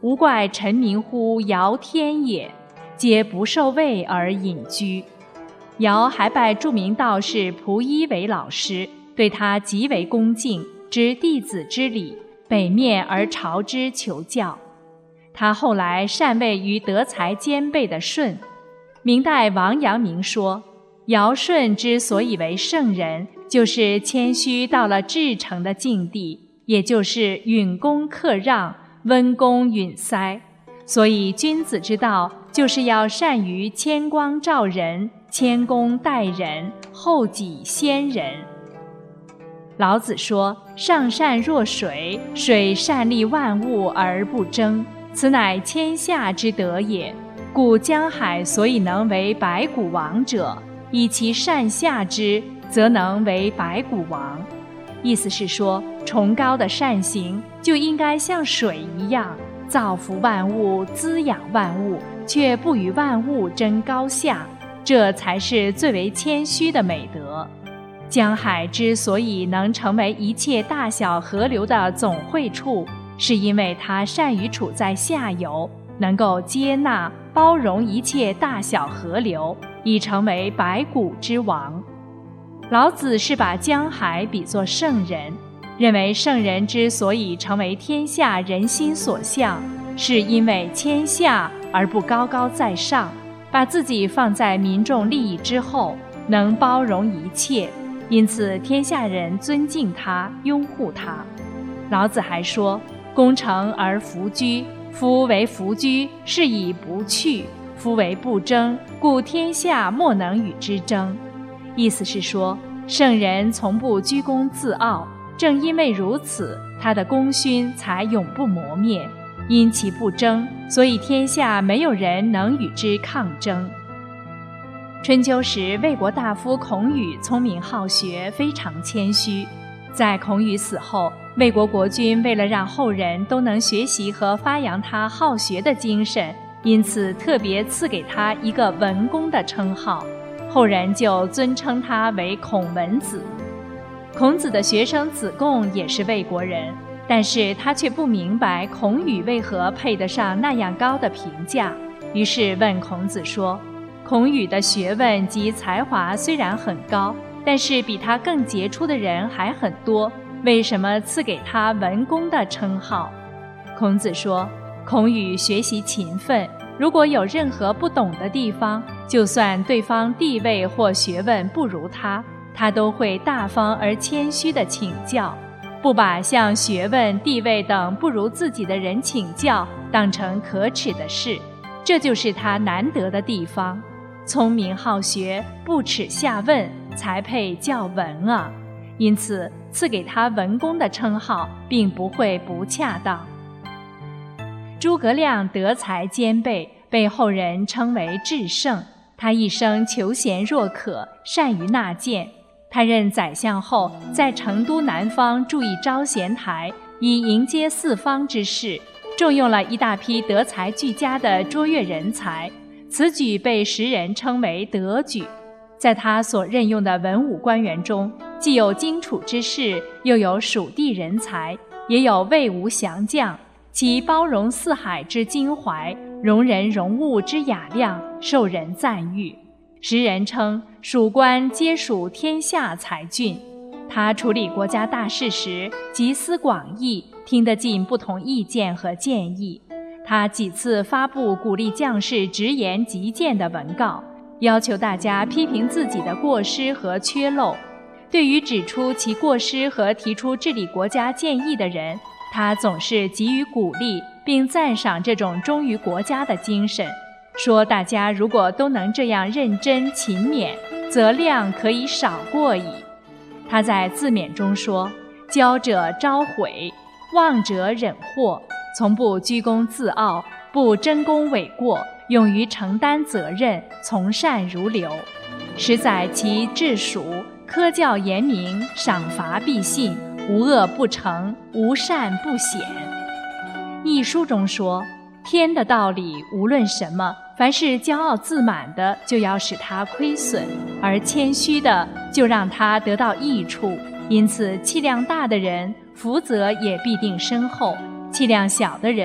无怪臣民乎尧天也，皆不受位而隐居。尧还拜著名道士蒲一为老师，对他极为恭敬，知弟子之礼，北面而朝之求教。他后来禅位于德才兼备的舜。明代王阳明说，尧舜之所以为圣人，就是谦虚到了至诚的境地，也就是允恭克让，温公允塞。所以君子之道就是要善于谦光照人，谦恭待人，后己先人。老子说，上善若水，水善利万物而不争，此乃天下之德也。故江海所以能为百谷王者，以其善下之，则能为百谷王。意思是说，崇高的善行就应该像水一样，造福万物，滋养万物，却不与万物争高下，这才是最为谦虚的美德。江海之所以能成为一切大小河流的总汇处，是因为它善于处在下游，能够接纳包容一切大小河流，以成为百谷之王。老子是把江海比作圣人，认为圣人之所以成为天下人心所向，是因为谦下而不高高在上，把自己放在民众利益之后，能包容一切，因此天下人尊敬他，拥护他。老子还说，功成而弗居，夫为弗居，是以不去；夫为不争，故天下莫能与之争。意思是说，圣人从不居功自傲，正因为如此，他的功勋才永不磨灭。因其不争，所以天下没有人能与之抗争。春秋时，魏国大夫孔宇聪明好学，非常谦虚。在孔宇死后，魏国国君为了让后人都能学习和发扬他好学的精神，因此特别赐给他一个文公的称号，后人就尊称他为孔文子。孔子的学生子贡也是魏国人，但是他却不明白孔宇为何配得上那样高的评价，于是问孔子说，孔宇的学问及才华虽然很高，但是比他更杰出的人还很多，为什么赐给他文公的称号？孔子说，孔宇学习勤奋，如果有任何不懂的地方，就算对方地位或学问不如他，他都会大方而谦虚地请教，不把向学问、地位等不如自己的人请教当成可耻的事，这就是他难得的地方。聪明好学，不耻下问，才配叫文啊！因此赐给他文公的称号并不会不恰当。诸葛亮德才兼备，被后人称为至圣。他一生求贤若渴，善于纳谏。他任宰相后，在成都南方筑一招贤台，以迎接四方之士，重用了一大批德才俱佳的卓越人才。此举被时人称为德举。在他所任用的文武官员中，既有荆楚之士，又有蜀地人才，也有魏吴降将，其包容四海之襟怀，容人容物之雅量，受人赞誉。时人称蜀官皆属天下才俊。他处理国家大事时集思广益，听得进不同意见和建议。他几次发布鼓励将士直言极谏的文告，要求大家批评自己的过失和缺漏。对于指出其过失和提出治理国家建议的人，他总是给予鼓励，并赞赏这种忠于国家的精神，说大家如果都能这样认真勤勉，则量可以少过矣。他在自勉中说，骄者招悔，妄者忍祸，从不居功自傲，不争功诿过，勇于承担责任，从善如流。实在其治蜀，科教严明，赏罚必信，无恶不成，无善不显。一书中说，天的道理无论什么，凡是骄傲自满的，就要使他亏损，而谦虚的就让他得到益处。因此气量大的人福泽也必定深厚，气量小的人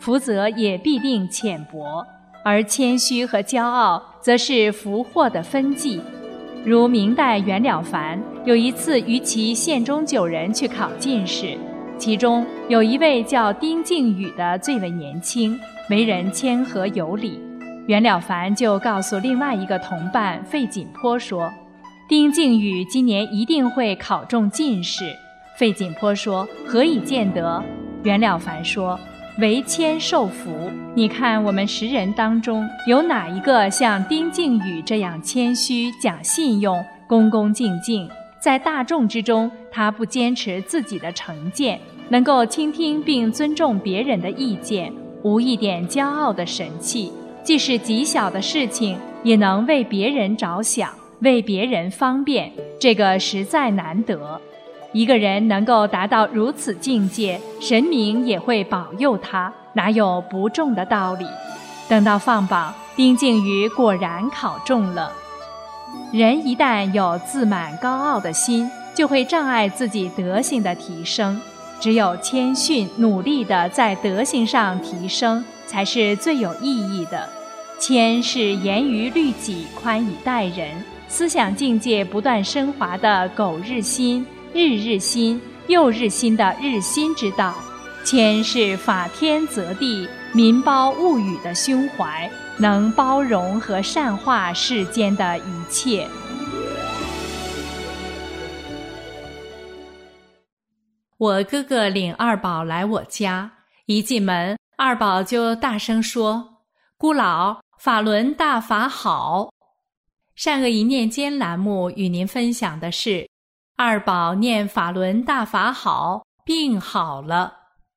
福泽也必定浅薄，而谦虚和骄傲则是福祸的分际。如明代袁了凡有一次与其县中9人去考进士，其中有一位叫丁敬宇的最为年轻，为人谦和有礼。袁了凡就告诉另外一个同伴费锦坡说，丁敬宇今年一定会考中进士。费锦坡说，何以见得？袁了凡说，为谦受福，你看我们10人当中有哪一个像丁敬宇这样谦虚、讲信用、恭恭敬敬，在大众之中他不坚持自己的成见，能够倾听并尊重别人的意见，无一点骄傲的神气，即使极小的事情也能为别人着想，为别人方便，这个实在难得。一个人能够达到如此境界，神明也会保佑他，哪有不中的道理？等到放榜，丁敬宇果然考中了。人一旦有自满高傲的心，就会障碍自己德行的提升。只有谦逊努力地在德行上提升，才是最有意义的。谦是严于律己，宽以待人，思想境界不断升华的苟日新、日日新、又日新的日新之道。谦是法天则地、民胞物语的胸怀，能包容和善化世间的一切。我哥哥领二宝来我家，一进门，二宝就大声说：“姑老，法轮大法好！”善恶一念间栏目与您分享的是二宝念法轮大法好，病好了。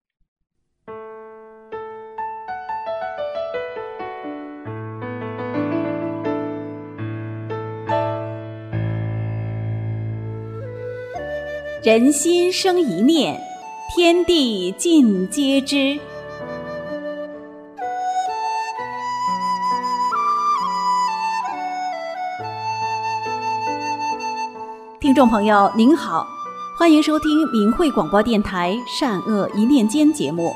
人心生一念，天地尽皆知。听众朋友您好，欢迎收听明慧广播电台善恶一念间节目。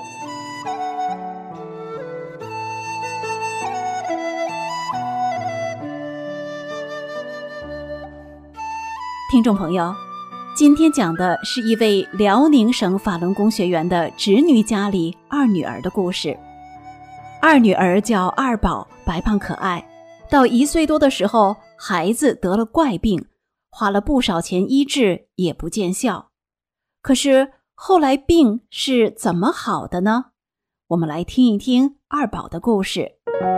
听众朋友，今天讲的是一位辽宁省法轮功学员的侄女家里二女儿的故事。二女儿叫二宝，白胖可爱，到1岁多的时候，孩子得了怪病，花了不少钱医治也不见效。可是后来病是怎么好的呢？我们来听一听二宝的故事。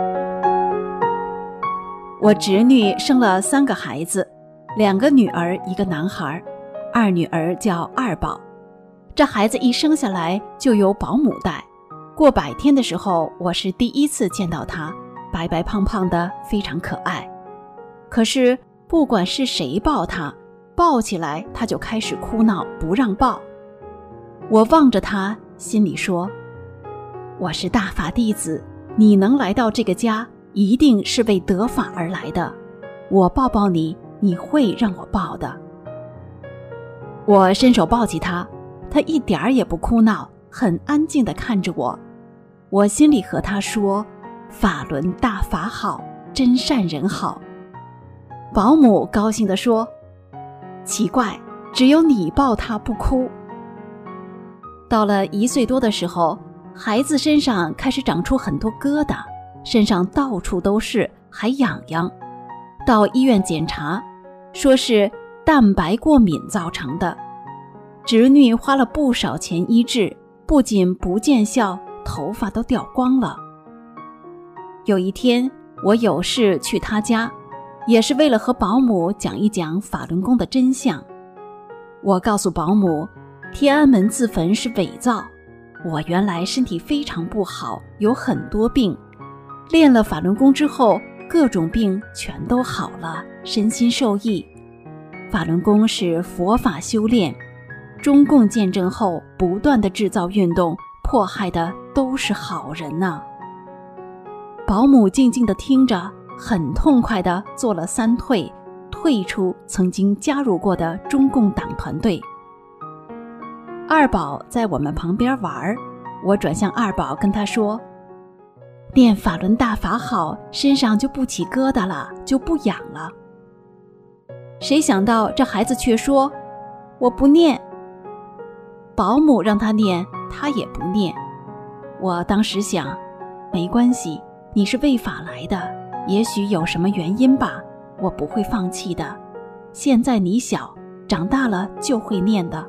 我侄女生了3个孩子，2个女儿1个男孩，二女儿叫二宝。这孩子一生下来就由保姆带，过100天的时候，我是第一次见到她，白白胖胖的，非常可爱。可是不管是谁抱她，抱起来她就开始哭闹，不让抱。我望着她，心里说，我是大法弟子，你能来到这个家，一定是为得法而来的，我抱抱你，你会让我抱的。我伸手抱起她，她一点儿也不哭闹，很安静地看着我。我心里和她说，法轮大法好，真善人好。保姆高兴地说，奇怪，只有你抱她不哭。到了1岁多的时候，孩子身上开始长出很多疙瘩，身上到处都是，还痒痒。到医院检查，说是蛋白过敏造成的。侄女花了不少钱医治，不仅不见效，头发都掉光了。有一天我有事去她家，也是为了和保姆讲一讲法轮功的真相。我告诉保姆，天安门自焚是伪造，我原来身体非常不好，有很多病，练了法轮功之后，各种病全都好了，身心受益。法轮功是佛法修炼，中共建政后不断的制造运动，迫害的都是好人呐。保姆静静地听着，很痛快地做了3退，退出曾经加入过的中共党团队。二宝在我们旁边玩， 我转向二宝跟他说，念法轮大法好，身上就不起疙瘩了，就不痒了。谁想到这孩子却说，我不念。保姆让他念，他也不念。我当时想，没关系，你是为法来的，也许有什么原因吧，我不会放弃的。现在你小，长大了就会念的。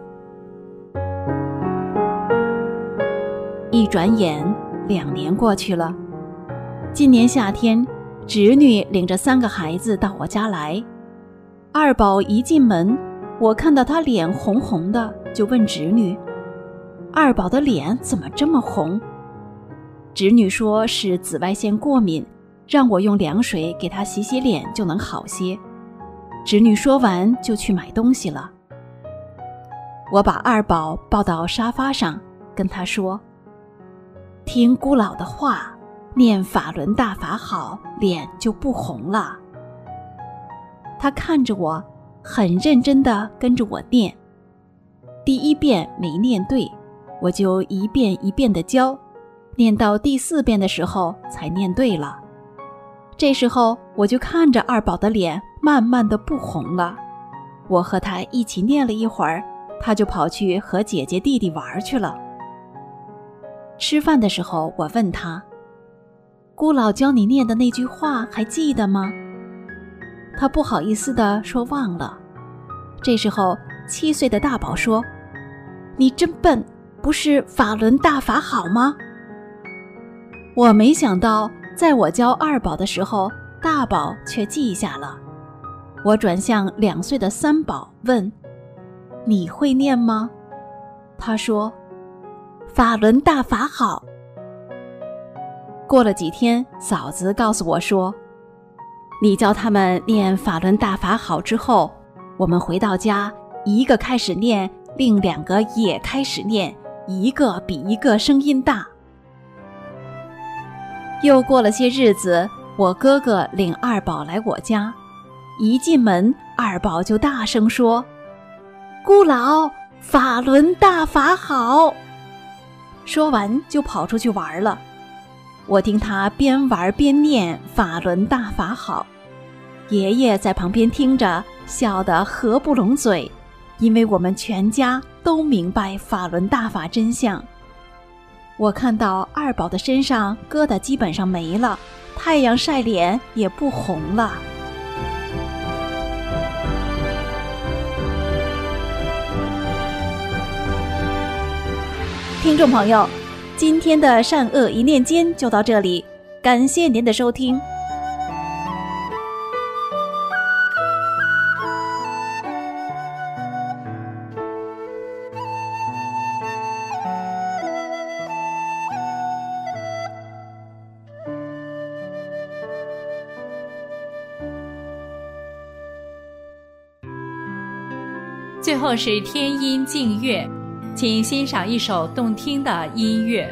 一转眼2年过去了。今年夏天，侄女领着3个孩子到我家来。二宝一进门，我看到他脸红红的，就问侄女，二宝的脸怎么这么红？侄女说是紫外线过敏，让我用凉水给他洗洗脸就能好些。侄女说完就去买东西了。我把二宝抱到沙发上，跟他说，听姑老的话，念法轮大法好，脸就不红了。他看着我，很认真地跟着我念。第1遍没念对，我就一遍一遍地教，念到第4遍的时候才念对了。这时候我就看着二宝的脸慢慢地不红了。我和他一起念了一会儿，他就跑去和姐姐弟弟玩去了。吃饭的时候我问他，姑老教你念的那句话还记得吗？他不好意思地说忘了。这时候7岁的大宝说，你真笨，不是法轮大法好吗？我没想到在我教二宝的时候，大宝却记下了。我转向2岁的3宝问，你会念吗？他说，法轮大法好。过了几天，嫂子告诉我说，你教他们念法轮大法好之后，我们回到家，一个开始念，另2个也开始念，一个比一个声音大。又过了些日子，我哥哥领二宝来我家，一进门，二宝就大声说，姑老，法轮大法好。说完就跑出去玩了。我听他边玩边念法轮大法好，爷爷在旁边听着，笑得合不拢嘴，因为我们全家都明白法轮大法真相。我看到二宝的身上疙瘩基本上没了，太阳晒脸也不红了。听众朋友，今天的善恶一念间就到这里，感谢您的收听。 最后是天音静乐，请欣赏一首动听的音乐。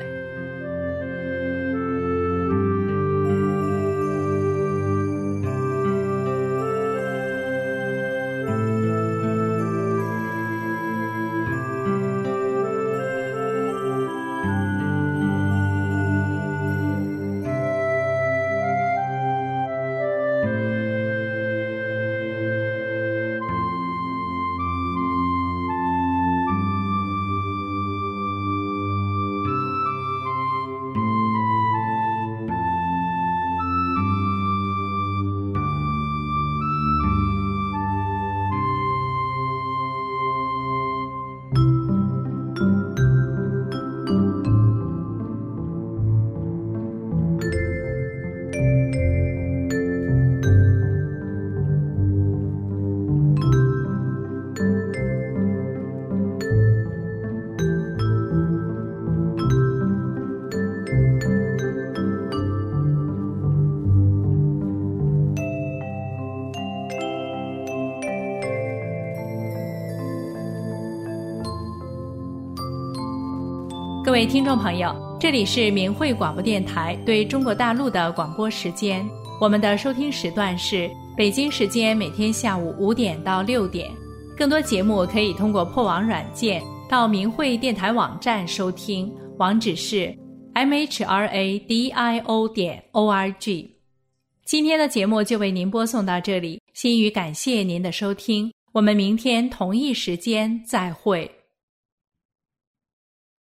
各位听众朋友，这里是明慧广播电台对中国大陆的广播时间，我们的收听时段是北京时间每天下午5点到6点。更多节目可以通过破网软件到明慧电台网站收听，网址是 mhradio.org。 今天的节目就为您播送到这里，心语感谢您的收听，我们明天同一时间再会。